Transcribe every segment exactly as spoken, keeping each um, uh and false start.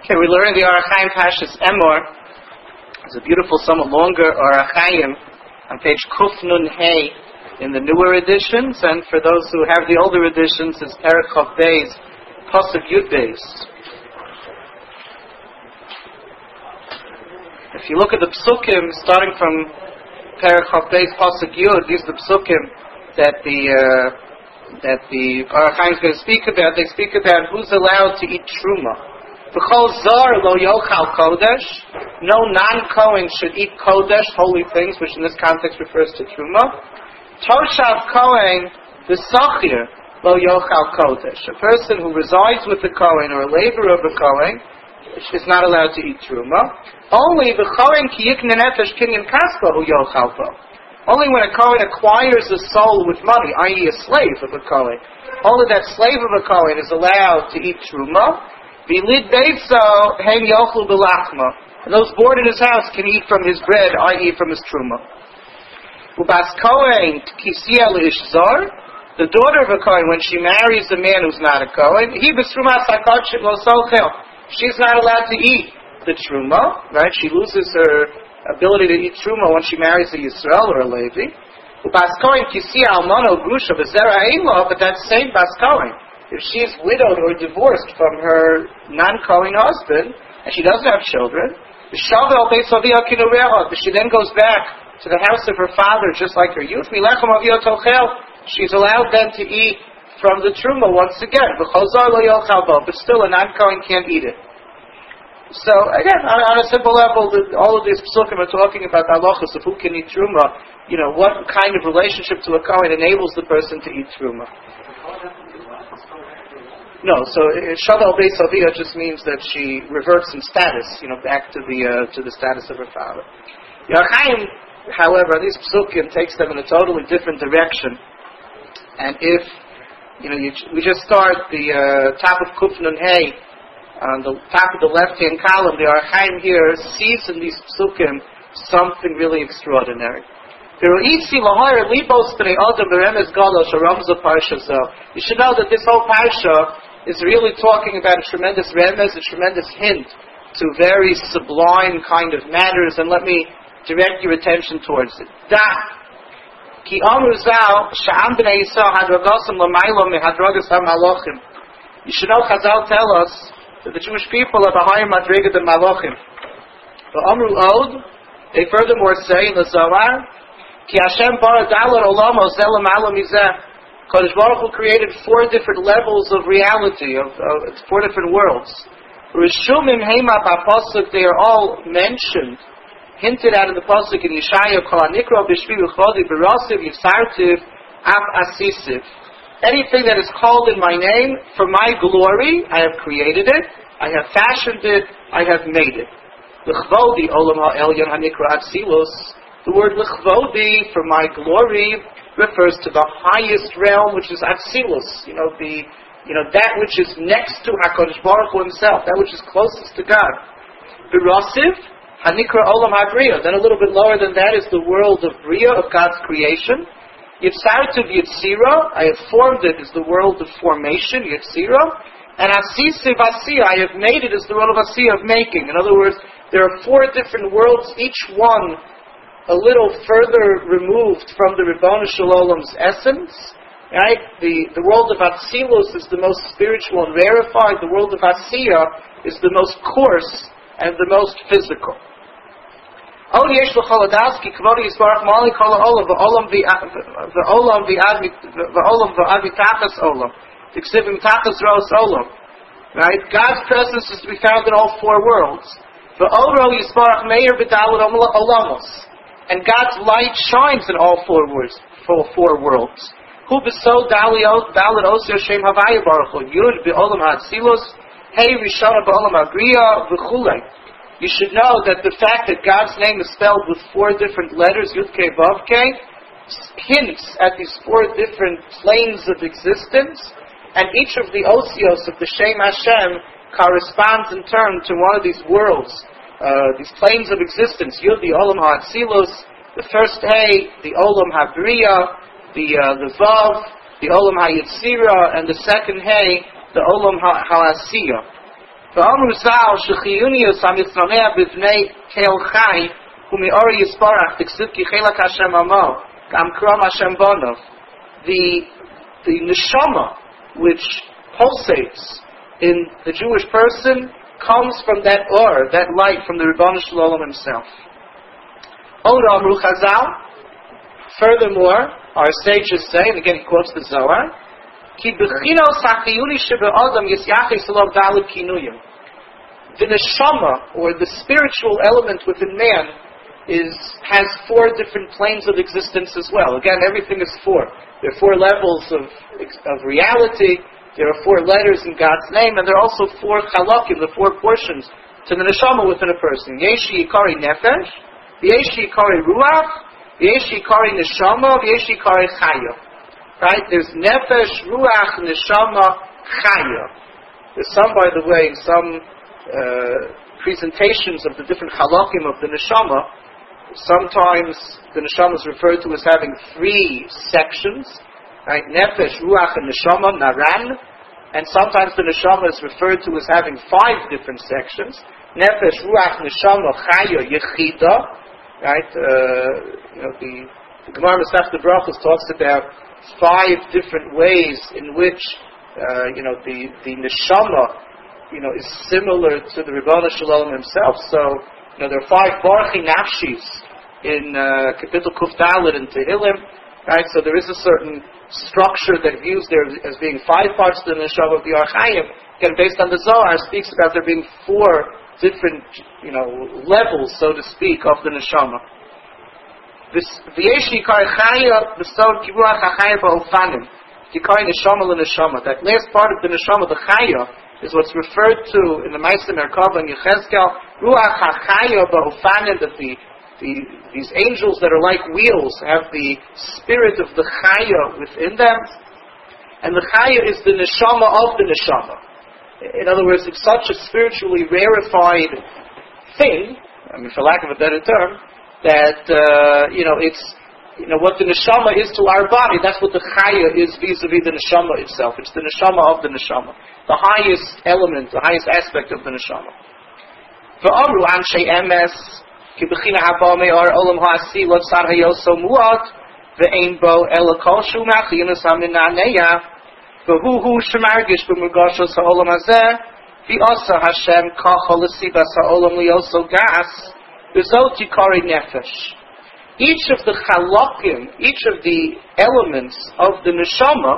Okay, we're learning the Orach Chaim Pashas Emor. It's a beautiful, somewhat longer Orach Chaim on page Kuf Nun Hey in the newer editions, and for those who have the older editions, it's Perek Chav Beis, Pasuk Yud Beis. If you look at the Psukim, starting from Perek Chav Beis, Pasuk Yud, these are the Psukim that the uh, that the Orach Chaim is going to speak about. They speak about who's allowed to eat Truma. V'chol zar lo yochal kodesh. No non-Kohen should eat kodesh, holy things, which in this context refers to Truma. Toshav Kohen v'sachir lo yochal kodesh. A person who resides with the Kohen or a laborer of a Kohen is not allowed to eat Truma. Only the Kohen ki yikne nefesh kinyan kaspa hu yochal bo. Only when a Kohen acquires a soul with money, that is a slave of a Kohen, only that slave of a Kohen is allowed to eat Truma. V'lid beitzo hen yochlu b'lachma. And those born in his house can eat from his bread, that is from his Truma. Ubas Kohen kisiya l'ishzar. The daughter of a Kohen, when she marries a man who's not a Kohen, he b'strumas hakotshim lo sochel. She's not allowed to eat the Truma, right? She loses her ability to eat Truma when she marries a Yisrael or a Levi. Ubas Kohen kisiya almano grusha v'zera eilo, but that same Bas Kohen, if she is widowed or divorced from her non-Kohen husband, and she doesn't have children, but she then goes back to the house of her father just like her youth, she's allowed then to eat from the Truma once again. But still a non-Kohen can't eat it. So again, on, on a simple level, the, all of these psukim are talking about halachos of who can eat Truma. You know, what kind of relationship to a Kohen enables the person to eat Truma. No, so Shavel Beis Aviyah just means that she reverts in status, you know, back to the uh, to the status of her father. Orach Chaim, however, these psukim takes them in a totally different direction. And if you know, you, we just start the uh, top of Kuf Nun Hey, on the top of the left-hand column, the Orach Chaim here sees in these psukim something really extraordinary. You should know that this whole parsha is really talking about a tremendous remez, a tremendous hint to very sublime kind of matters, and let me direct your attention towards it. Da ki amru zal sha'am b'nei Yisrael hadragasam l'maylo mehadrogas ha'malochim. You should know, Chazal tell us that the Jewish people are the higher madriga than malochim. But amru od, they furthermore say in the Zohar, Ki Hashem bara dalar olamos elam alam mizeh. Kodesh Baruch Hu created four different levels of reality, of, of four different worlds. Rishumim heima b'pasuk, they are all mentioned, hinted at in the pasuk in Yeshaya. Kol hanikra b'shmi v'chodi b'rasiv yisartiv af asisiv. Anything that is called in my name, for my glory, I have created it, I have fashioned it, I have made it. L'chvodi olam ha'elyon hanikra atzilus. The word l'chvodi, for my glory, refers to the highest realm, which is Atzilus. You know, the you know that which is next to HaKadosh Baruch Hu himself, that which is closest to God. B'rasiv, hanikra olam ha'briya. Then a little bit lower than that is the world of Bria, of God's creation. Yitzartiv Yitzira, I have formed it, is the world of formation, Yitzira. And Asisiv Asiyah, I have made it, is the world of Asiyah, of making. In other words, there are four different worlds, each one a little further removed from the Ribono Shel Olam's essence. Right? The the world of Atzilus is the most spiritual and rarefied. The world of Asiyah is the most coarse and the most physical. Only yesh l'chol adaski k'vod yisbarach mali kol ha'olam v'olam v'olam v'olam v'avitachas olam t'ksivim tachas ro's olam. Right? God's presence is to be found in all four worlds. V'oro yisbarach meir b'dalad olamos. And God's light shines in all four worlds. Four, four worlds. Hu b'so dalad osir shem havaya baruch hu yud b'olam ha'atzilus hey rishona b'olam ha'griya v'chulei. You should know that the fact that God's name is spelled with four different letters, Yud Kei Vav Kei, hints at these four different planes of existence, and each of the osios of the Shem Hashem corresponds in turn to one of these worlds. Uh, these planes of existence, Yud, the Olam HaAtzilus, the first Hey, the Olam HaBriya, the uh, the Vav, the Olam HaYetzira, and the second Hey, the Olam HaAsiyah. ואמרו ז"ל שחיוניוס המצנע בבני קהל חי ומאור יספרח תכסות כי חלק השם עמו גם קרום השם בונov. The the neshama which pulsates in the Jewish person comes from that or, that light from the Ribono Shel Olam himself. Oda Amru Chazal. Furthermore, our sages say, and again he quotes the Zohar, Ki b'chinos ha'chiyuni shebe'adam yisyaches lo daled kinuyim. The neshama, or the spiritual element within man, is has four different planes of existence as well. Again, everything is four. There are four levels of of reality. There are four letters in God's name, and there are also four chalakim, the four portions to the neshama within a person. Yeshi yikari nefesh, yeshi yikari ruach, yeshi yikari neshama, yeshi yikari chaya. Right? There's nefesh, ruach, neshama, chaya. There's some, by the way, in some uh, presentations of the different chalakim of the neshama, sometimes the neshama is referred to as having three sections. Right, nefesh, ruach, and neshama, naran, and sometimes the neshama is referred to as having five different sections. Nefesh, ruach, neshama, chaya, yechida. Right, uh, you know the, the Gemara Masechta Brachos talks about five different ways in which uh, you know the the neshama you know is similar to the Ribono Shel Olam himself. So you know there are five barchi nafshis in uh, Kapitel Kuf Dalet in Tehillim. Right, so there is a certain structure that views there as being five parts of the neshama of the Or Chaim. Again, based on the Zohar, speaks about there being four different, you know, levels, so to speak, of the neshama. This v'yesh yikar chaya b'sod kiruach hachaya ba'ofanim yikar neshama l'neshama. That last part of the neshama, the chaya, is what's referred to in the Ma'aseh Merkava and Yechezkel ruach hachaya ba'ofanim, that the The, these angels that are like wheels have the spirit of the chaya within them, and the chaya is the neshama of the neshama. In other words, it's such a spiritually rarefied thing, I mean, for lack of a better term, that uh, you know it's you know what the neshama is to our body. That's what the chaya is vis-a-vis the neshama itself. It's the neshama of the neshama, the highest element, the highest aspect of the neshama. V'amru anshe emes. Ki b'china haba me'or olam ha'asi lo tzad hayoso mu'at ve'ein bo ela kol shu ma'chiyinus ha'minaneya v'hu hu shemargish b'murgashos ha'olam hazeh v'asa Hashem kachol l'sibas ha'olam liyoso gas v'zot yikari nefesh. Each of the chalakim, each of the elements of the neshama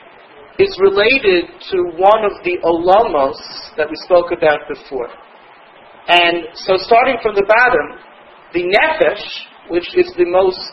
is related to one of the olamos that we spoke about before. And so starting from the bottom, the nefesh, which is the most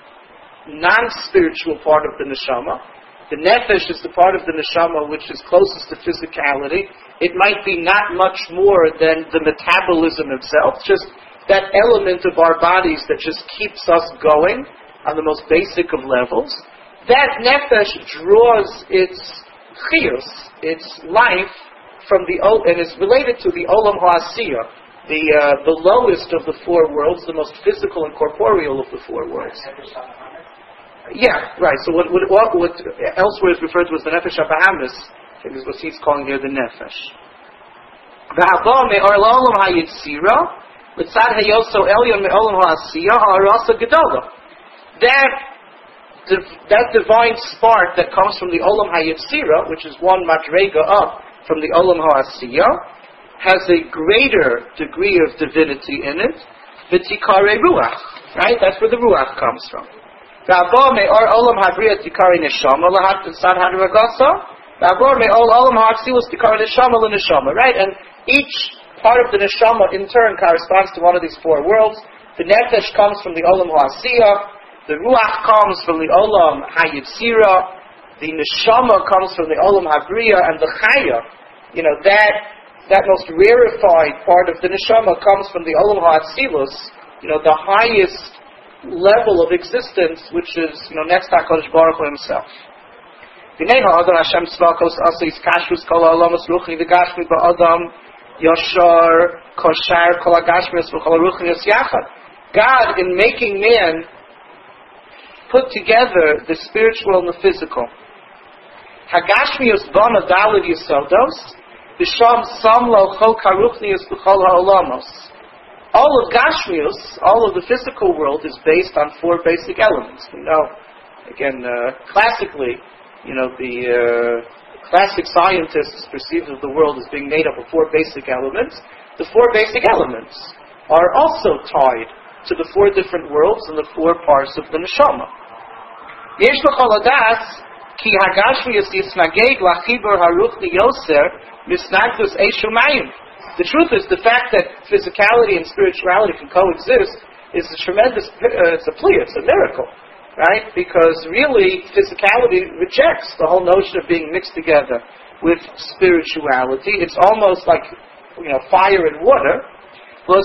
non-spiritual part of the neshama, the nefesh is the part of the neshama which is closest to physicality. It might be not much more than the metabolism itself, just that element of our bodies that just keeps us going on the most basic of levels. That nefesh draws its chiyus, its life, from the and is related to the olam ha'asiyah, the uh, the lowest of the four worlds, the most physical and corporeal of the four worlds. Yeah, right. So what what, what, what elsewhere is referred to as the nefesh habahamis, I think is what he's calling here the nefesh. V'haba me'or la'olam hayitzira l'tzad hayoso elyon me'olam ha'asiyah ha'arasa gedola. That that divine spark that comes from the olam hayitzira, which is one madrega up from the Olam HaAsiyah, has a greater degree of divinity in it, v'tikare ruach, right? That's where the ruach comes from. V'abor me'or Olam HaBriya tikare neshama lahat tzad hadragasa, v'abor me'or Olam HaAtzilus tikare neshama l'neshama, right? And each part of the neshama in turn corresponds to one of these four worlds. The nefesh comes from the Olam HaAsiyah, the ruach comes from the Olam HaYitzira, the neshama comes from the Olam HaBriya, and the chaya, you know, that that most rarefied part of the neshama comes from the Olam HaAtzilus, you know, the highest level of existence, which is, you know, next to HaKadosh Baruch Hu himself. V'nei ha'adam Hashem tzvakos asais kashrus kol ha'olamas ruchni v'gashmi ba'adam yashar koshar kol ha'gashmius v'kol ha'ruchnius yachad. God, in making man, put together the spiritual and the physical. Hagashmius bana daled yisodos, B'sham samlo chol karuchnius b'chol ha'olamos. All of Gashmius, all of the physical world, is based on four basic elements. We know, again, uh, classically, you know, the uh, classic scientists perceive of the world as being made up of four basic elements. The four basic elements are also tied to the four different worlds and the four parts of the neshama. Yesh b'chol hadas ki hagashmius yisnaged lachibur haruchni yoser misnagdus eishu mayim. The truth is, the fact that physicality and spirituality can coexist is a tremendous, uh, it's a plea, it's a miracle, right? Because really, physicality rejects the whole notion of being mixed together with spirituality. It's almost like, you know, fire and water. The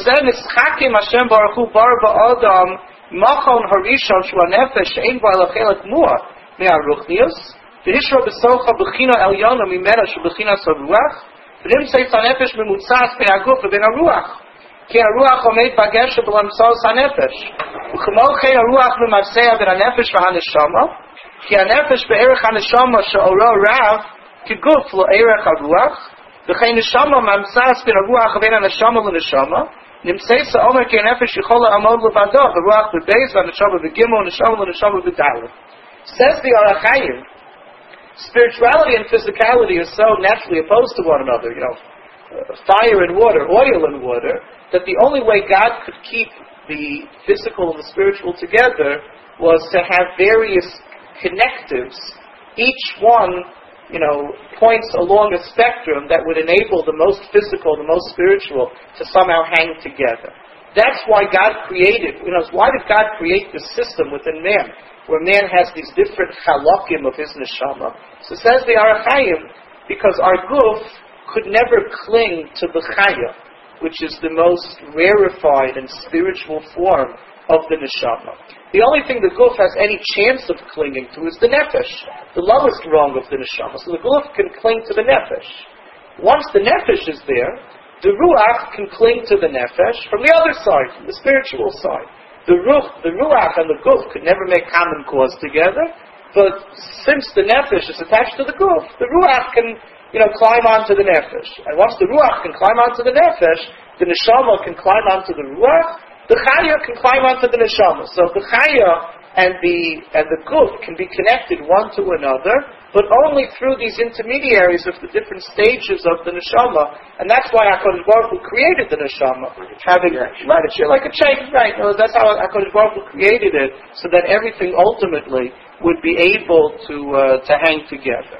V'nim seitz ha-nefesh memutzas ben ha-guf v'ben ha-ruach. Ki ha-ruach omed bagesha b'lamsos ha-nefesh. V'chemo chen ha-ruach b'mavseya ben ha-nefesh v'ha-neshama. Ki ha-nefesh be'erech ha-neshama she'oro rav ki guf lo erech ha-ruach. V'chein neshama mamsas ben ha-ruach v'ben ha-neshama l'neshama. Nimseitz ha-omer ki ha-nefesh yichol ha'amod l'vado v'ruach b'beis v'ha-neshama b'gimel v'neshama l'neshama b'dalet. Says the Orach Chaim, spirituality and physicality are so naturally opposed to one another, you know, uh, fire and water, oil and water, that the only way God could keep the physical and the spiritual together was to have various connectives, each one, you know, points along a spectrum that would enable the most physical, the most spiritual to somehow hang together. That's why God created, you know, why did God create this system within man, where man has these different chalakim of his neshama? So says the Orach Chaim, because our guf could never cling to the chaya, which is the most rarefied and spiritual form of the neshama. The only thing the guf has any chance of clinging to is the nefesh, the lowest rung of the neshama. So the guf can cling to the nefesh. Once the nefesh is there, the ruach can cling to the nefesh from the other side, from the spiritual side. The ruach, the ruach and the guf could never make common cause together, but since the nefesh is attached to the guf, the ruach can, you know, climb onto the nefesh. And once the ruach can climb onto the nefesh, the neshama can climb onto the ruach, the chaya can climb onto the neshama. So the chaya and the and the guf can be connected one to another, but only through these intermediaries of the different stages of the neshama, and that's why HaKadosh Baruch Hu created the neshama, having right, it's like a chain, right? No, that's how HaKadosh Baruch Hu created it, so that everything ultimately would be able to uh, to hang together.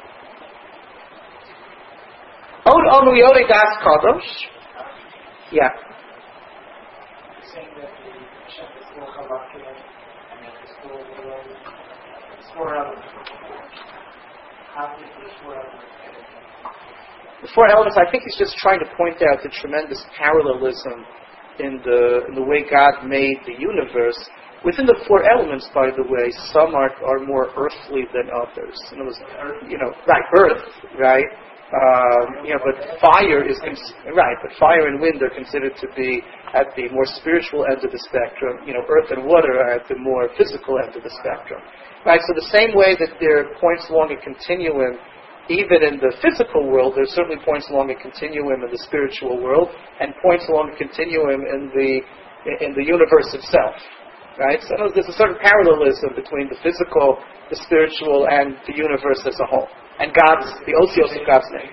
Od Omu Yodei Das Kadosh, yeah. Saying that the Hashem is more chalakim and that it's more it's more elements. How did these four elements get in? The four elements, I think he's just trying to point out the tremendous parallelism in the in the way God made the universe. Within the four elements, by the way, some are are more earthly than others. In other words, you know, right, earth, right? Um, you know, but fire is cons- right. But fire and wind are considered to be at the more spiritual end of the spectrum. You know, earth and water are at the more physical end of the spectrum. Right. So the same way that there are points along a continuum, even in the physical world, there's certainly points along a continuum in the spiritual world, and points along a continuum in the in the universe itself. Right. So there's a certain parallelism between the physical, the spiritual, and the universe as a whole. And God's, the osios of God's name.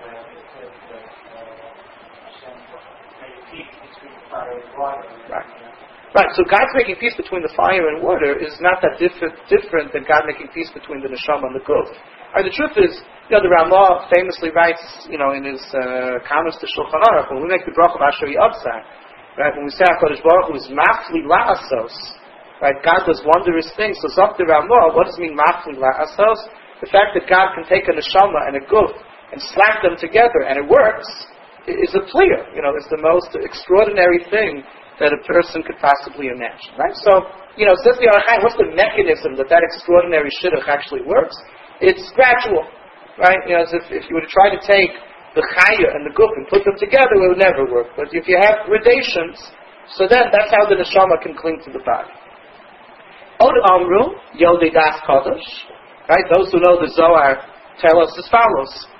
Right. Right, so God's making peace between the fire and water is not that different, different than God making peace between the neshama and the guf. Right, the truth is, you know, the Ramah famously writes, you know, in his uh, comments to Shulchan Aruch, when we make the bracha of Asher Yavzah, right, when we say HaKadosh Baruch Hu is mafli la'asos, right, God does wondrous things. So Zok the Ramah, what does it mean mafli la'asos? The fact that God can take a neshama and a guf and slap them together and it works is a clear, you know, it's the most extraordinary thing that a person could possibly imagine, right? So, you know, says the Orach Chaim, what's the mechanism that that extraordinary shidduch actually works? It's gradual, right? You know, as if, if you were to try to take the chaya and the guf and put them together, it would never work. But if you have gradations, so then that's how the neshama can cling to the body. Od Amru, Yodei Das Kadosh. Right? Those who know the Zohar tell us as follows.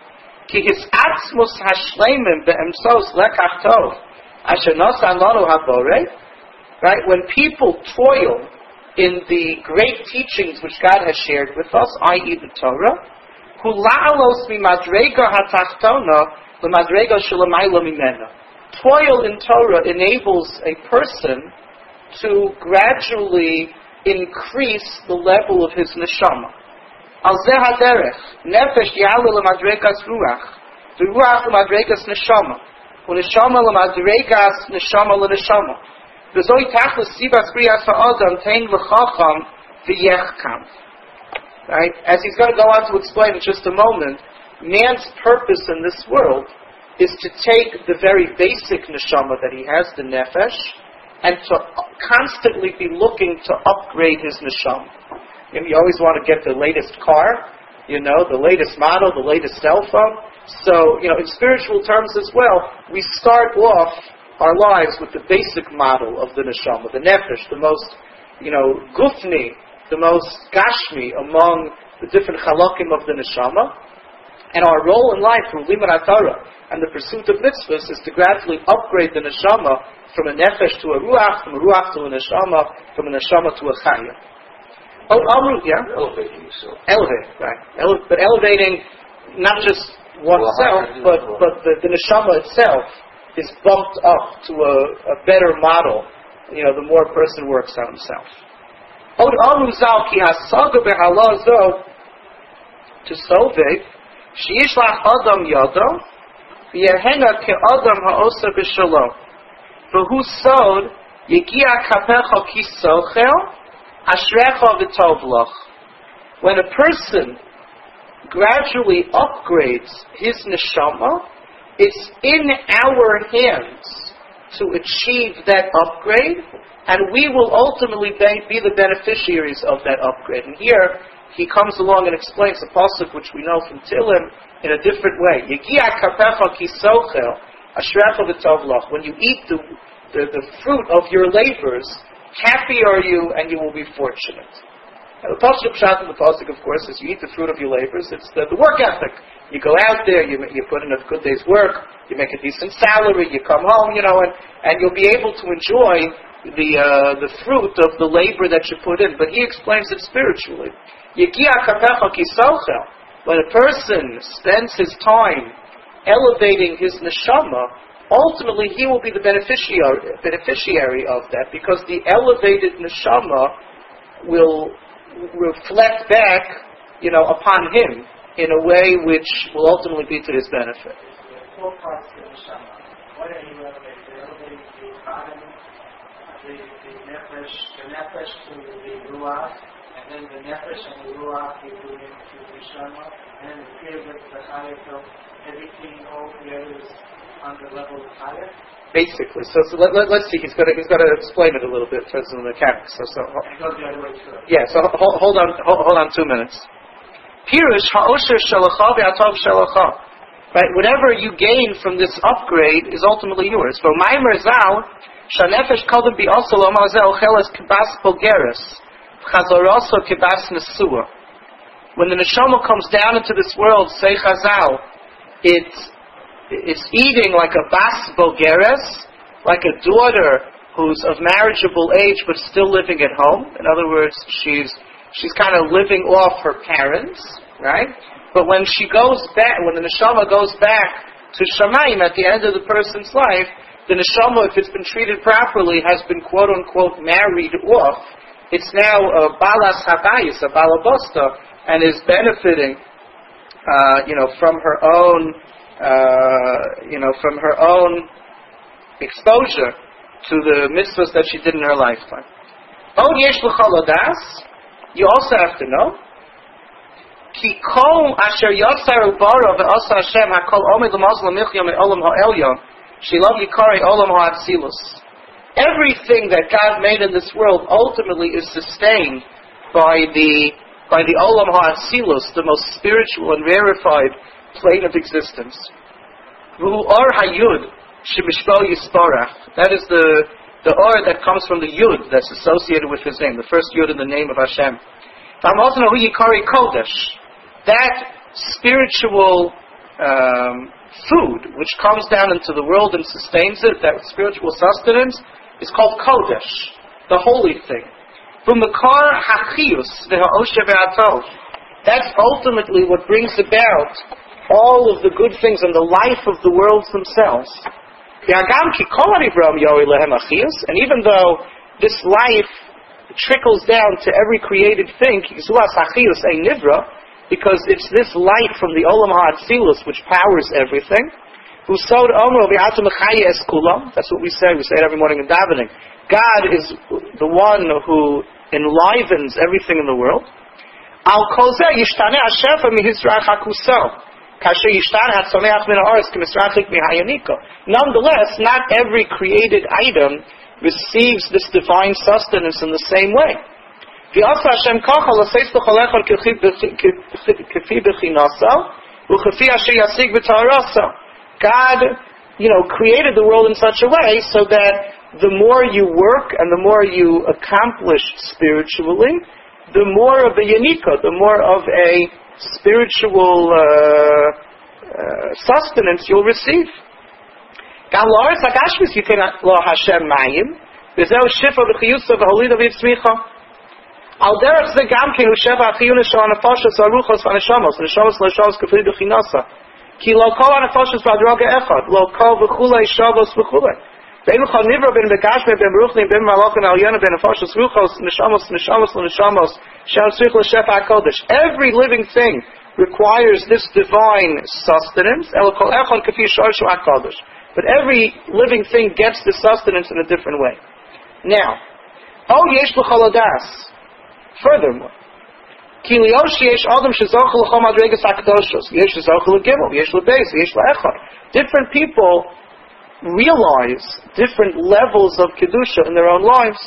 Ki his atzmus hashleimim be'emsos lekach tov asher nosan lanu habore. Right? When people toil in the great teachings which God has shared with us, that is the Torah, hu la'alos mimadrega hatachtona l'madrega shelamayla mimena. Toil in Torah enables a person to gradually increase the level of his neshama. Al zeh haderech, nefesh ya'alu l'madregas ruach, v'ruach l'madregas neshama, u'neshama l'madregas neshama l'neshama. V'zoi tachlis sibas briyas ha'adam tein l'chacham v'yechkam. Right? As he's going to go on to explain in just a moment, man's purpose in this world is to take the very basic neshama that he has, the nefesh, and to constantly be looking to upgrade his neshama. You know, you always want to get the latest car, you know, the latest model, the latest cell phone. So, you know, in spiritual terms as well, we start off our lives with the basic model of the neshama, the nefesh, the most, you know, gufni, the most gashmi among the different halakim of the neshama. And our role in life through limud Torah and the pursuit of mitzvahs is to gradually upgrade the neshama from a nefesh to a ruach, from a ruach to a neshama, from a neshama to a chaya. Oh, Amru, yeah? Elevating yourself. Elevate, right. Ele- but elevating not just oneself, but, but the, the neshama itself is bumped up to a, a better model, you know, the more a person works on himself. Od Amru Zal ki hasaga behala zo to Sovek, Sheishlach Adam Yado, V'yehena ke Adam ha'osa b'shalom. V'hu sod, Yegia kapecha ki sochel, Ashrecha v'tovlach. When a person gradually upgrades his neshama, it's in our hands to achieve that upgrade, and we will ultimately be the beneficiaries of that upgrade. And here, he comes along and explains the pasuk which we know from Tehillim in a different way. When you eat the, the, the fruit of your labors, happy are you and you will be fortunate. And the pasuk pshat in the pasuk, of course, is you eat the fruit of your labors. It's the, the work ethic. You go out there, you you put in a good day's work, you make a decent salary, you come home, you know, and, and you'll be able to enjoy the uh, the fruit of the labor that you put in. But he explains it spiritually. When a person spends his time elevating his neshama, ultimately he will be the beneficiary beneficiary of that, because the elevated neshama will reflect back, you know, upon him in a way which will ultimately be to his benefit. Four parts of the neshama. What are you elevating? You're elevating the bottom, the, the nefesh, the nefesh to the ruach, and then the nefesh and the ruach you do into the neshama, and then the fear that the chayat of everything all together is on the level of chayat. Basically, so, so let, let, let's see. He's going to he's going to explain it a little bit for the mechanics. So, so yeah. So hold, hold on, hold, hold on two minutes. Pirush ha'osher shalacha ve'atov shalacha. Right, whatever you gain from this upgrade is ultimately yours. For ma'amer zal shanefesh kodem bi also lomazel chelas kibas bogeres chazoroso kibas nesua. When the neshama comes down into this world, say Chazal, it's It's eating like a bas bogeres, like a daughter who's of marriageable age but still living at home. In other words, she's she's kind of living off her parents, right? But when she goes back, when the neshama goes back to Shamayim at the end of the person's life, the neshama, if it's been treated properly, has been quote unquote married off. It's now a balas habayis, a balabosta, and is benefiting, uh, you know, from her own. Uh, you know, from her own exposure to the mitzvahs that she did in her lifetime. Oh, yesh l'chaladas, you also have to know, ki kol asher yosar ubara ve'asa Hashem hakol omed l'mazal michya me'olam ha'elyon shilav yikari olam ha'atzilus. Everything that God made in this world ultimately is sustained by the by the olam ha'atzilus, the most spiritual and rarefied plane of existence. Ruhu or hayud shemishpo yisparach. That is the the or that comes from the yud that's associated with his name, the first yud in the name of Hashem. That spiritual um, food which comes down into the world and sustains it, that spiritual sustenance, is called Kodesh, the holy thing. That's ultimately what brings about all of the good things and the life of the worlds themselves. And even though this life trickles down to every created thing, because it's this light from the Olam HaAtzilus which powers everything. That's what we say. We say it every morning in davening. God is the one who enlivens everything in the world. Nonetheless, not every created item receives this divine sustenance in the same way. God, you know, created the world in such a way so that the more you work and the more you accomplish spiritually, the more of a yanika, the more of a spiritual uh, uh, sustenance you'll receive. Al derech ze gam ken usheva achiyun shel anafashos aruchos vaneshamos vaneshamos neshamos kefli bechinasa ki lo kol anafashos v'adroga echad lo kol v'chulei shavos v'chulei ve'im chol nivra ben begashme ben beruchnim ben malachim alyana ben anafashos ruchos neshamos neshamos neshamos shel tzrich l'shefa hakodesh. Every living thing requires this divine sustenance. El kol echad kefi shorshu hakodesh. But every living thing gets this sustenance in a different way. Now, oh yesh l'chol adas. Furthermore, different people realize different levels of kedusha in their own lives.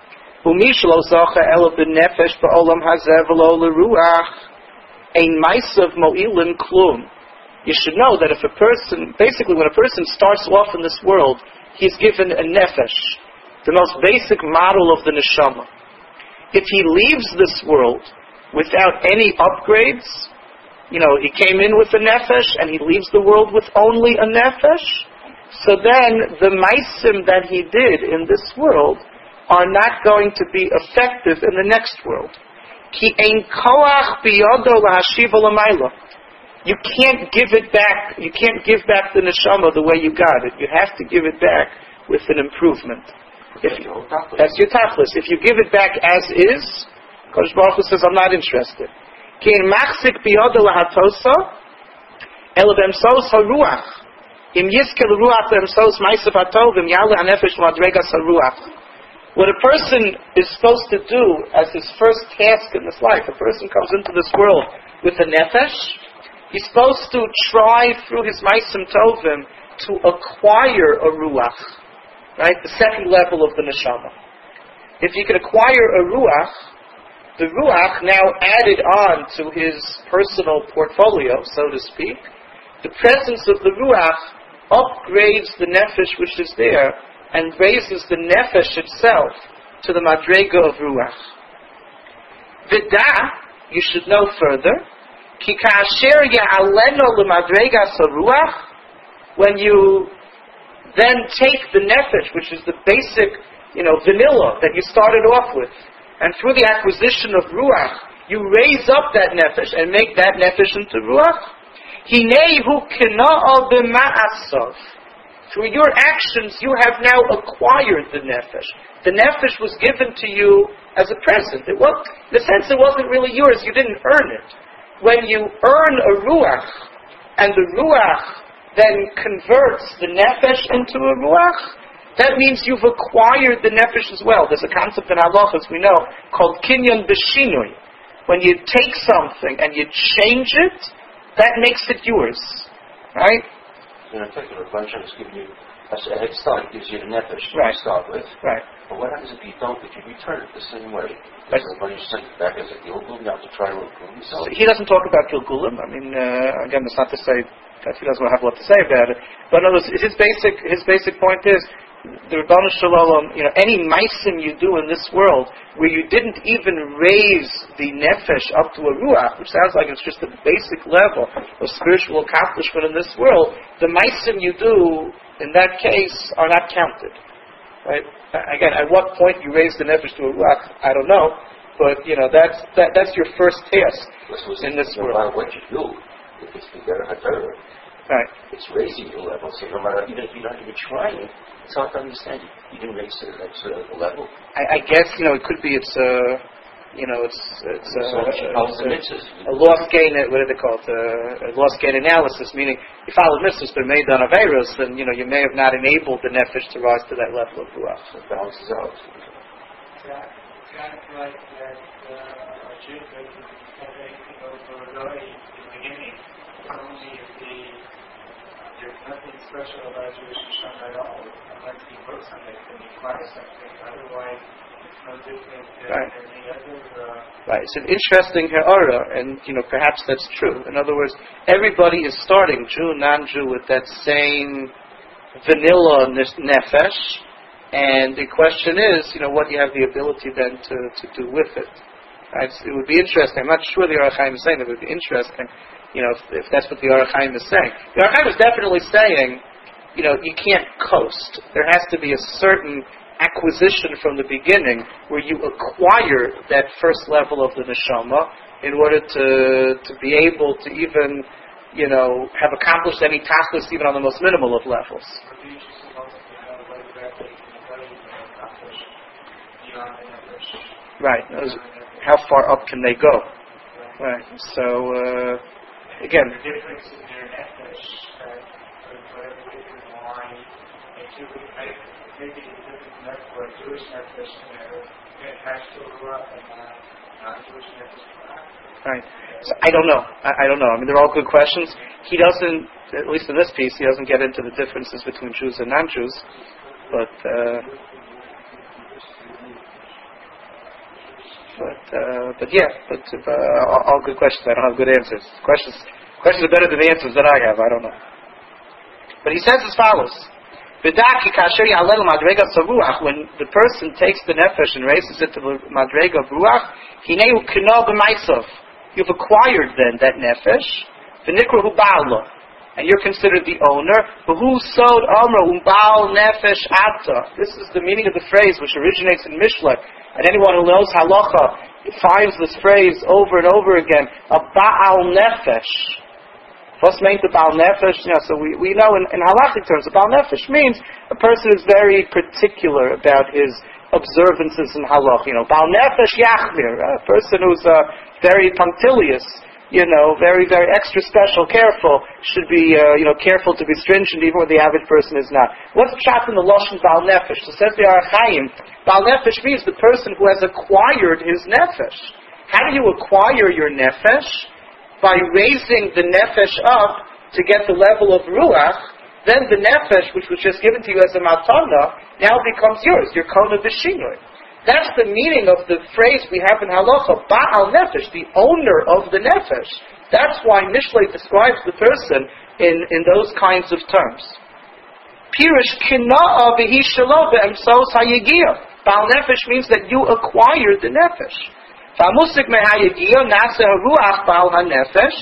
You should know that if a person, basically when a person starts off in this world, he's given a nefesh, the most basic model of the neshama. If he leaves this world without any upgrades, you know, he came in with a nefesh and he leaves the world with only a nefesh, so then the maisim that he did in this world are not going to be effective in the next world. Ki ein koach biyodo lahashiv l'mayla. You can't give it back, you can't give back the neshama the way you got it. You have to give it back with an improvement. If you, that's your tachlis. If you give it back as is, Kodesh Baruch Hu says, I'm not interested. Ki ein machzik biyodo lahatosa ela b'emsos haruach. Im yizke l'ruach b'emsos ma'aseh hatov im yale hanefesh l'madregas haruach. What a person is supposed to do as his first task in this life, a person comes into this world with a nefesh, he's supposed to try through his ma'asim tovim to acquire a ruach, right? The second level of the neshama. If you can acquire a ruach, the ruach now added on to his personal portfolio, so to speak, the presence of the ruach upgrades the nefesh which is there and raises the nefesh itself to the madrega of ruach. Vida, you should know further, ki ka'asher ya'aleno l'madregas haruach, when you then take the nefesh, which is the basic, you know, vanilla that you started off with, and through the acquisition of ruach, you raise up that nefesh and make that nefesh into ruach. Hinei hu kina'a b'ma'asav. Through your actions, you have now acquired the nefesh. The nefesh was given to you as a present. It was, in a sense, it wasn't really yours. You didn't earn it. When you earn a ruach, and the ruach then converts the nefesh into a ruach, that means you've acquired the nefesh as well. There's a concept in halachas we know called kinyan b'shinui. When you take something and you change it, that makes it yours, right? In effect, the Rebbeinu is giving you a head start. It gives you the nefesh right. to start with. Right. But what happens if you don't? If you return it the same way? Right. Does the Rebbeinu send it back as a gilgul? You have to try to improve yourself. He doesn't talk about gilgulim. I mean, uh, again, that's not to say that he doesn't have a lot to say about it. But in other words, his basic his basic point is the Rebbeinu Shalom, you know, any meisim you do in this world where you didn't even raise the nefesh up to a ruach, which sounds like it's just a basic level of spiritual accomplishment in this world, the meisim you do in that case are not counted. Right? Again, at what point you raise the nefesh to a ruach, I don't know, but you know that's that, that's your first task in this no world. matter what you do, if it's bigger, better. Right. It's raising your level. So no matter, even if you're not even trying, it's hard to understand. You didn't raise it to that sort of level. I, I guess you know it could be it's uh, you know it's it's, uh, so it's a, a lost gain. What are they called? Uh, a lost gain analysis. Meaning, if all the mitzvahs been made on Averos, then you know you may have not enabled the nefesh to rise to that level of ruach. So it balances out. Yeah, it's kind of like that uh, a Jew doesn't have anything over the beginning. Only if the there's nothing special about Jewish Hashem at all, unless he wrote something and requires something. Otherwise, it's no different than right. any other. Uh, right. It's an interesting ha'ara, and you know perhaps that's true. In other words, everybody is starting, Jew, non-Jew, with that same vanilla nefesh, and the question is, you know, what you have the ability then to, to do with it. Right? So it would be interesting. I'm not sure the Or HaChaim is saying it would be interesting. You know, if, if that's what the Or HaChaim is saying. The Or HaChaim is definitely saying, you know, you can't coast. There has to be a certain acquisition from the beginning where you acquire that first level of the neshama in order to to be able to even, you know, have accomplished any tachlis even on the most minimal of levels. Right. How far up can they go? Right. So, uh, again. The difference in their nefesh, whatever different line, maybe the different nefesh for a Jewish nefesh, it has to grow up and non-Jewish nefesh. Right. So I don't know. I, I don't know. I mean, they're all good questions. He doesn't, at least in this piece, he doesn't get into the differences between Jews and non-Jews. But, uh, but, uh, but yeah, but uh, all, all good questions. I don't have good answers. Questions, questions are better than the answers that I have. I don't know. But he says as follows: when the person takes the nefesh and raises it to the madrega of ruach, hineu kino b'maisav. You've acquired then that nefesh, v'nikru ba'ala, and you're considered the owner. V'hu sod amra u'ba'al nefesh ata. This is the meaning of the phrase which originates in Mishlei, and anyone who knows halacha finds this phrase over and over again. A ba'al nefesh. What's meant to ba'al nefesh? You know, so we, we know in, in halachic terms, a ba'al nefesh means a person is very particular about his observances in halach. You know, ba'al nefesh yachmir, a person who's uh, very punctilious, you know, very, very extra special, careful, should be, uh, you know, careful to be stringent even when the average person is not. What's chat in the Lashon ba'al nefesh? So says the Or HaChaim, ba'al nefesh means the person who has acquired his nefesh. How do you acquire your nefesh? By raising the nefesh up to get the level of ruach, then the nefesh, which was just given to you as a matana, now becomes yours. Your kona b'shinui. That's the meaning of the phrase we have in halacha, ba'al nefesh, the owner of the nefesh. That's why Mishlei describes the person in, in those kinds of terms. Pirish kina'a v'hi shelo be'emsos hayegia. Ba'al nefesh means that you acquire the nefesh. V'amusik me'hayegia nasa haruach ba'al ha'nefesh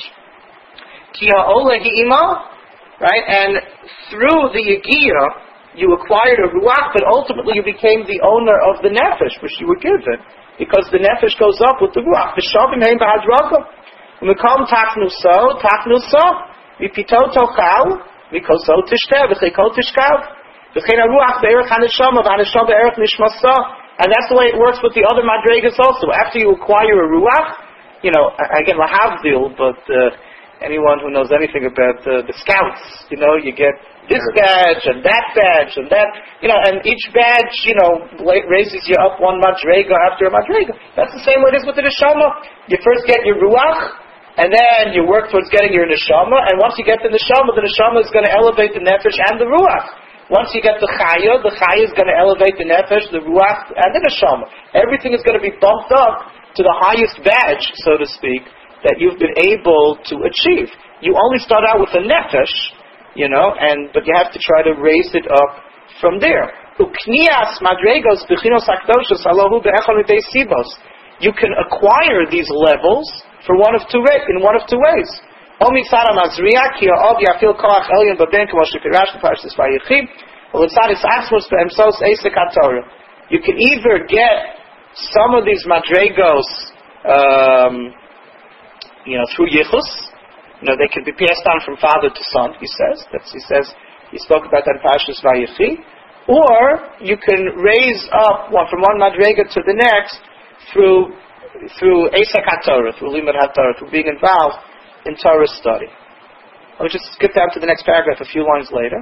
ki ha'ola hi'ima. Right? And through the yegia, you acquired a ruach, but ultimately you became the owner of the nefesh, which you were given, because the nefesh goes up with the ruach. V'shavim heim b'hadraga. V'mekom taknuso, taknuso, v'pito tochal, v'koso tishteh, v'cheko tishkav, v'chein haruach be'erech haneshama, v'haneshama be'erech nishmasa. And that's the way it works with the other madregas also. After you acquire a ruach, you know, again, lahavdil, but uh, anyone who knows anything about uh, the scouts, you know, you get this badge and that badge and that, you know, and each badge, you know, raises you up one madrega after a madrega. That's the same way it is with the neshama. You first get your ruach, and then you work towards getting your neshama, and once you get the neshama, the neshama is going to elevate the nefesh and the ruach. Once you get the chaya, the chaya is going to elevate the nefesh, the ruach, and the neshama. Everything is going to be bumped up to the highest badge, so to speak, that you've been able to achieve. You only start out with a nefesh, you know, and but you have to try to raise it up from there. Uknias madregos bechinos akdoshos alahu be'echon midei sibos. You can acquire these levels for one of two ways, in one of two ways. Omi tzara mazriya ki ha'ov yafil koach elyon baben k'mosh shepirash l'parshas vayichim, or l'tzadis achmus be'emsos eisek haTorah. You can either get some of these madregos, um, you know, through yichus. You know, they can be passed on from father to son. He says. That's, he says. He spoke about that in Parshas Vayichi. Or you can raise up one from one madrega to the next through through Eisek HaTorah, through Limud HaTorah, through being involved in Torah study. I'll just skip down to the next paragraph a few lines later.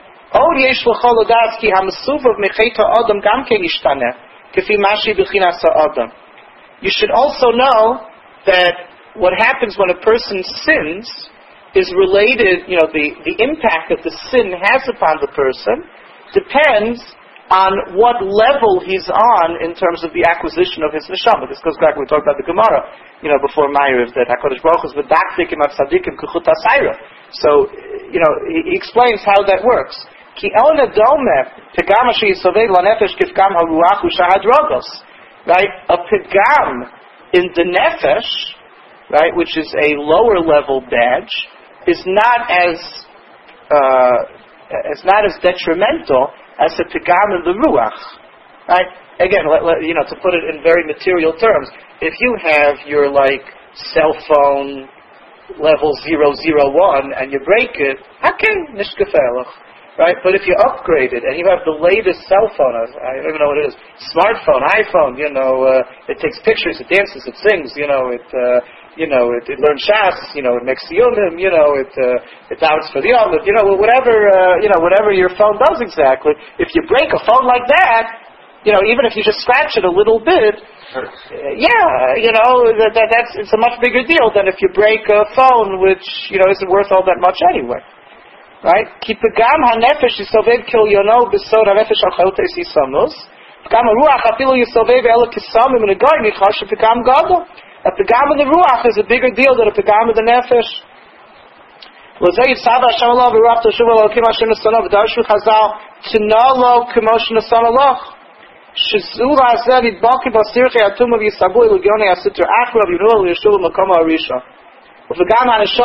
You should also know that what happens when a person sins is related, you know, the, the impact that the sin has upon the person depends on what level he's on in terms of the acquisition of his neshama. This goes back, we talked about the Gemara, you know, before Ma'ariv, that HaKadosh Baruch Hu is v'daktik im tzadikim kuchut hasayra. So, you know, he, he explains how that works. Ki el nedome pegam asher yisoved lanefesh kifgam haruach u'shahadrogos. Right? A pegam in the nefesh, right, which is a lower level badge, is not as uh, is not as detrimental as a pigam in the ruach. Right? Again, let, let, you know, to put it in very material terms, if you have your like cell phone level zero zero one and you break it, okay, nishkafelach. Right? But if you upgrade it and you have the latest cell phone, I don't even know what it is, smartphone, iPhone, you know, uh, it takes pictures, it dances, it sings, you know, it, uh, you know, it, it learns Shas, you know, it makes Siyumim, you know, it, uh, it's out for the Yom, you know, whatever, uh, you know, whatever your phone does exactly. If you break a phone like that, you know, even if you just scratch it a little bit, uh, yeah, you know, that, that that's it's a much bigger deal than if you break a phone which, you know, isn't worth all that much anyway. Right? Ki pegam hanefesh yisoved kil yono b'sod hanefesh al chayotes yisanos. Pegam haruach afilu yisoved ela kisamim in a goy nichash pegam gadol. A pegam in the ruach is a bigger deal than a pegam in the nefesh. L'zeh yitzava Hashem Allah v'ruach toshuv elokim Hashem nesano v'darshu chazal t'nalo k'mosh nesano loch. Shezul hazeh yidbakim b'sirchei atum of yisabu elugyonei asitr achra v'yinu v'yeshuv l'makom ha'risha. Basically,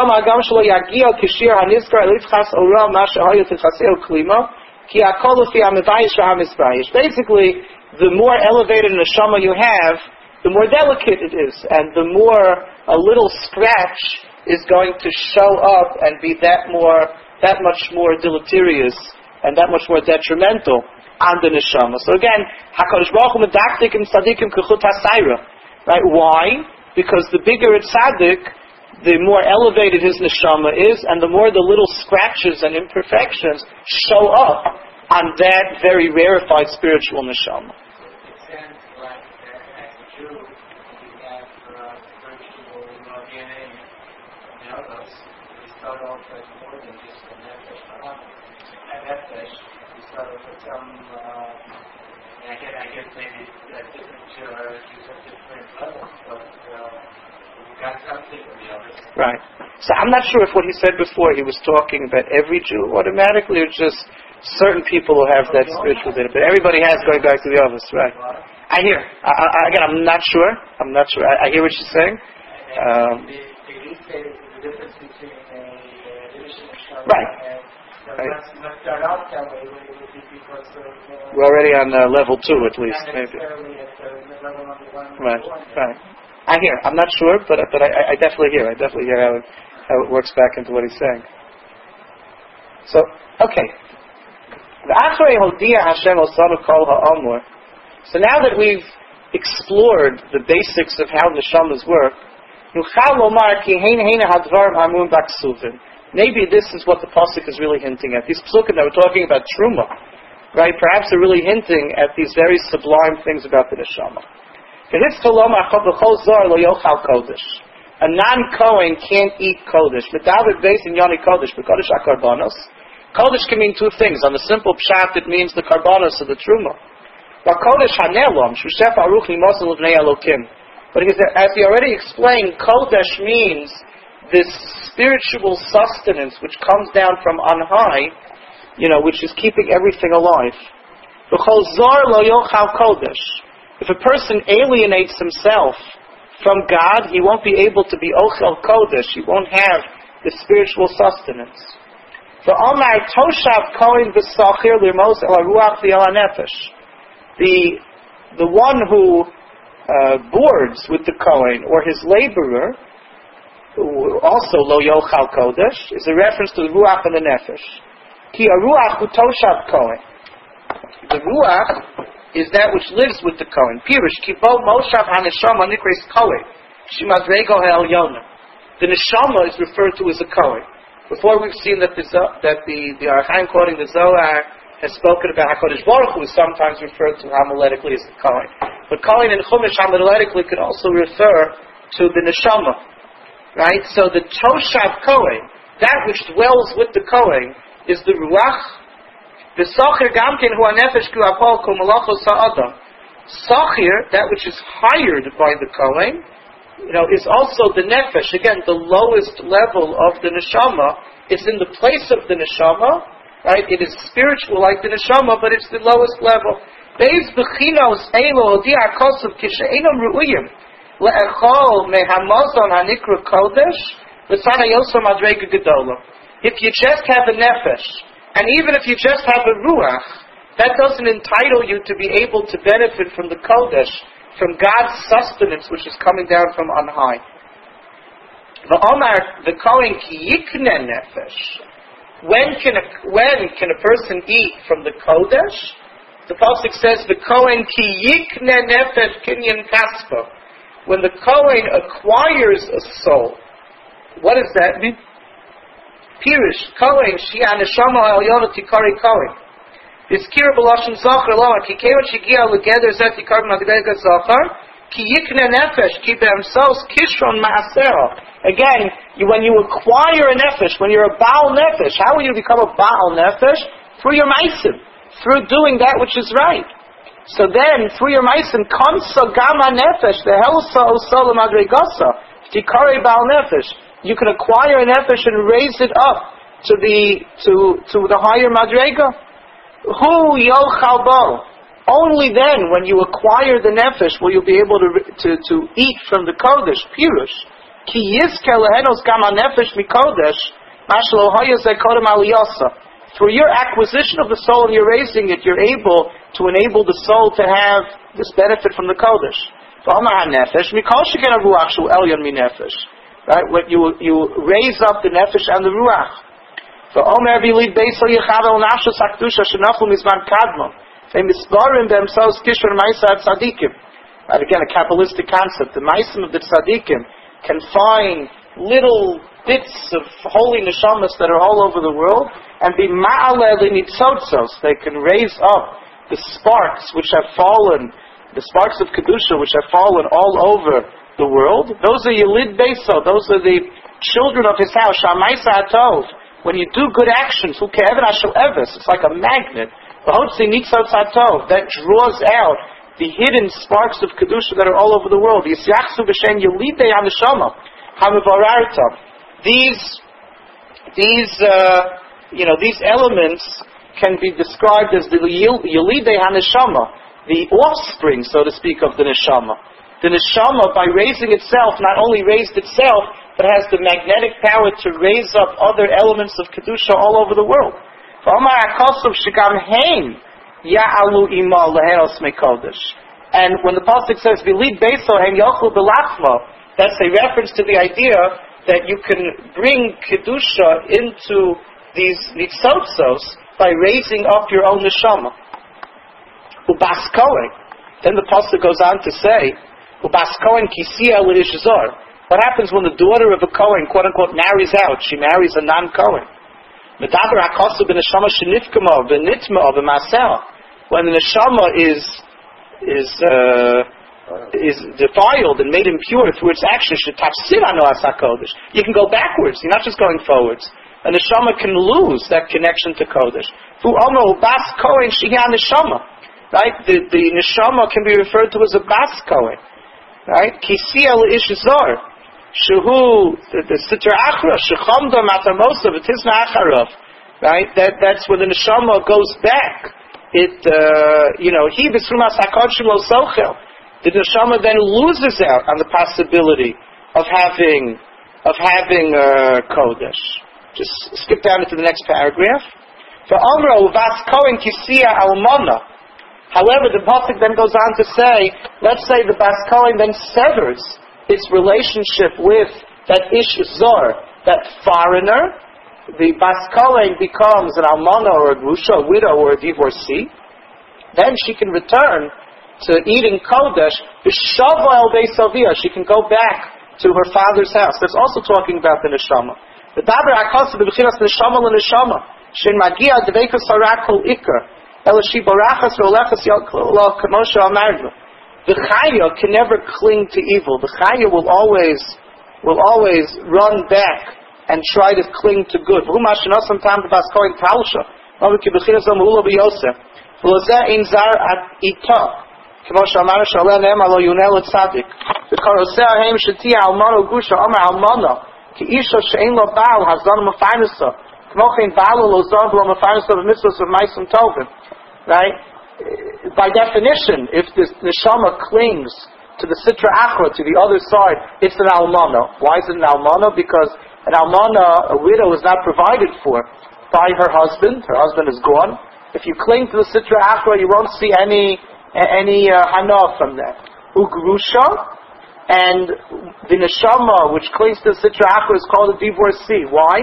the more elevated neshama you have, the more delicate it is, and the more a little scratch is going to show up and be that more, that much more deleterious and that much more detrimental on the neshama. So again, HaKadosh Baruch Hu medaktik im tzadikim kuchut hasayra. Right? Why? Because the bigger a tzaddik, the more elevated his neshama is, and the more the little scratches and imperfections show up on that very rarefied spiritual neshama. It sounds like uh, as a Jew, we have uh, spiritual D N A in our us. We start off as more than just a nefesh haram. At nefesh, we start off with some, uh, I guess, I guess maybe uh, different uh, Jews have different levels, but uh, right. So I'm not sure if what he said before he was talking about every Jew automatically, or just certain people who have that spiritual data. But everybody has, going back to the office, right? I hear. I, I, again, I'm not sure. I'm not sure. I, I hear what you're saying. Um, right. Right. We're already on uh, level two, at least, maybe. Right. Right. I hear. I'm not sure, but but I, I definitely hear. I definitely hear how it, how it works back into what he's saying. So, okay. So now that we've explored the basics of how neshamas work, maybe this is what the pasuk is really hinting at. These psukim that we're talking about truma, right? Perhaps they're really hinting at these very sublime things about the neshama. A non-Kohen can't eat Kodesh. Kodesh can mean two things. On the simple pshat, it means the karbanos of the truma. But as he already explained, Kodesh means this spiritual sustenance which comes down from on high, you know, which is keeping everything alive. V'chol zor lo yochal kodesh. If a person alienates himself from God, he won't be able to be ochel kodesh. He won't have the spiritual sustenance. V'omar toshav kohen v'sachir l'rmos el haruach v'el hanefesh. The the one who uh, boards with the kohen or his laborer, also lo yochal kodesh, is a reference to the ruach and the nefesh. Ki haruach hu toshav kohen. The ruach is that which lives with the kohen. Pirush ki bo moshav haneshama nikres kohen shimadrego ha'elyona. The neshama is referred to as a kohen. Before we've seen that the that the the Archaim quoting the Zohar has spoken about HaKadosh Baruch Hu is sometimes referred to homiletically as the kohen. But kohen in Chumash homiletically could also refer to the neshama. Right? So the Toshav Kohen, that which dwells with the Kohen, is the Ruach. The Sachir Gamkin Hu HaNefesh Ku HaPol Ku Malachos HaAdam. Sachir, that which is hired by the Kohen, you know, is also the Nefesh. Again, the lowest level of the Neshama. It's in the place of the Neshama, right? It is spiritual like the Neshama, but it's the lowest level. Beis Bechinos Eilo Hodi HaKosov Kishe'enam Ru'uyim Le'echol Mehamazon HaNikra Kodesh L'Sana Yosem Madrega Gedola. If you just have a Nefesh, and even if you just have a Ruach, that doesn't entitle you to be able to benefit from the Kodesh, from God's sustenance which is coming down from on high. V'omar the Kohen ki yikne nefesh. When can a when can a person eat from the Kodesh? The pasuk says the Kohen ki yikne nefesh kinyan kaspa. When the Kohen acquires a soul, what does that mean? Pirish Kohen shi aneshama elyona tikari Kohen. This kira b'lashon zachar lama ki kevan shigia l'geder zet yikar magdega zachar ki yikne nefesh ki be'emsos kishron ma'asera. Again, you, when you acquire a nefesh, when you're a baal nefesh, how will you become a baal nefesh? Through your meisim, through doing that which is right. So then, through your meisim, konsa gama nefesh the helsa osol madregasa tikari baal nefesh. You can acquire a nefesh and raise it up to the to to the higher madrega. Hu yochal bo. Only then, when you acquire the nefesh, will you be able to to, to eat from the kodesh. Pirush ki yizker lehenos gama nefesh mikodesh mashlo hayazeh kodem aliyasa. Through your acquisition of the soul and you're raising it, you're able to enable the soul to have this benefit from the kodesh. V'omar hanefesh mikol sheken haruach shu elyon mi nefesh. Right? When you you raise up the nefesh and the ruach. So Omer v'lid beisol yechavel nafshos hakdusha shenachlu mizman kadmon. They misbarim themselves kishron ma'isa tzadikim. Right, again, a Kabbalistic concept. The ma'isam of the tzadikim can find little bits of holy neshamas that are all over the world and be ma'aleh l'nitzotzos. They can raise up the sparks which have fallen, the sparks of kedusha which have fallen all over the world. Those are yelid beisol. Those are the children of his house. Shamaisa hatov. When you do good actions, it's like a magnet. That draws out the hidden sparks of kedusha that are all over the world. These, these, uh, you know, these elements can be described as the yelidei haneshama, the offspring, so to speak, of the neshama. The neshama, by raising itself, not only raised itself, but has the magnetic power to raise up other elements of kedusha all over the world. And when the pasuk says "V'lid beisohem yochlu b'lachma," that's a reference to the idea that you can bring kedusha into these nitzotzos by raising up your own neshama. Ubas kohen. Then the pasuk goes on to say, "Ubas kohen kisiya l'ishzor." What happens when the daughter of a Kohen, quote unquote, marries out? She marries a non-Kohen. When the neshama is is uh, is defiled and made impure through its actions, you can go backwards. You're not just going forwards. A neshama can lose that connection to kodesh. Right? The the neshama can be referred to as a bas Kohen. Right? Kisiya l'ishzor. Shehu, the Sitra Achra, Shechamda Matamosa, V'tizna Acharav, right? That, that's where the Neshama goes back it, uh, you know, he b'srumas hakodshim lo sochel. The neshama then loses out on the possibility of having of having uh, kodesh. Just skip down into the next paragraph. For Amro vas kohen kisiya almana. However, the pasuk then goes on to say, let's say the bas kohen then severs its relationship with that ish zor, that foreigner. The bas kohen becomes an almana or a grusha, a widow or a divorcee. Then she can return to eating kodesh. B'shava el beis avia. She can go back to her father's house. That's also talking about the neshama. The daber akasa b'bechinas neshama l'neshama. Shen magia dveikus harakol ikar. Elashi barachas ro'olechas yalkol kamosha amarnu. The chaya can never cling to evil. The chaya will always will always run back and try to cling to good. V'humashenasam tam b'bas kohen talsha. Maviki b'chinas l'mula b'yosef. V'lozeh ein zar at ita. Kamosha amarnu shaleh ne'ema lo yunel et tzadik. V'karoseh haim shetia almano gusha amar almana. Ki isha she'en lo baal hazan mafarnasa. K'mochin baal lo zav lo mafarnasa v'mitzvos of ma'asim tovim. Right? By definition, if this neshama clings to the sitra achra, to the other side, it's an almana. Why is it an almana? Because an almana, a widow, is not provided for by her husband. Her husband is gone. If you cling to the sitra achra, you won't see any any uh, hana from that. Ugrusha, and the neshama which clings to the sitra achra is called a divorcee. Why?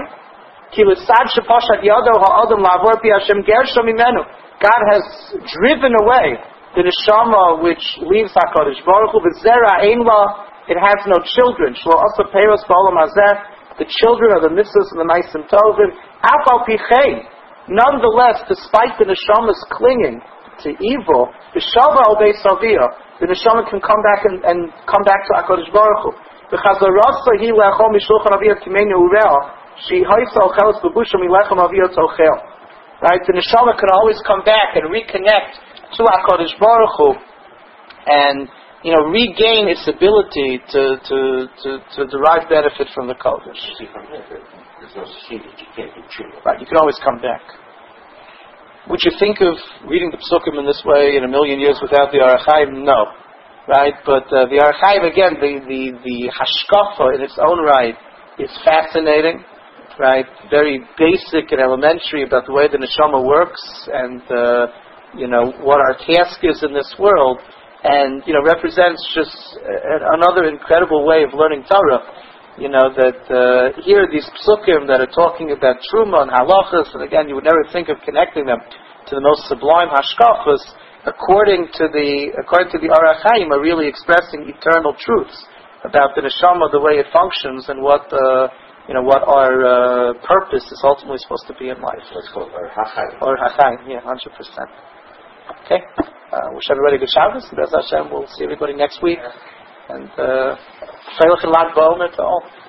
God has driven away the neshama which leaves HaKadosh Baruch Hu. V'zera ein la, it has no children. Shlo asa peiros ba'olam hazeh, the children of the mitzvahs and the ma'asim tovim. Af al pi chen, nonetheless, despite the neshama's clinging to evil, v'shava al beis avia, the neshama can come back and, and come back to HaKadosh Baruch Hu. V'chazarasa hi le'achol mishulchan avia kimenu ureah, she haisa al chelos b'busha milechem avia tochel. Right, the neshama can always come back and reconnect to HaKadosh Baruch Hu, and you know regain its ability to to, to, to derive benefit from the kodesh. There's no secret. You can't do tshuva. Right, you can always come back. Would you think of reading the Psukim in this way in a million years without the Orach Chaim? No, right? But uh, the Orach Chaim, again, the the the hashkafa in its own right is fascinating. Right, very basic and elementary about the way the neshama works, and uh, you know what our task is in this world, and you know represents just a, another incredible way of learning Torah. You know that uh, here these psukim that are talking about truma and halachas, and again you would never think of connecting them to the most sublime hashkafas. According to the according to the Orach Chaim, are really expressing eternal truths about the neshama, the way it functions, and what. Uh, You know what our uh, purpose is ultimately supposed to be in life. Let's call it our hachayim. Or hachayim, yeah, hundred percent. Okay, uh, wish everybody good Shabbos. Bez Hashem, we'll see everybody next week. And uh, Freilich and Lag B'Omer to all.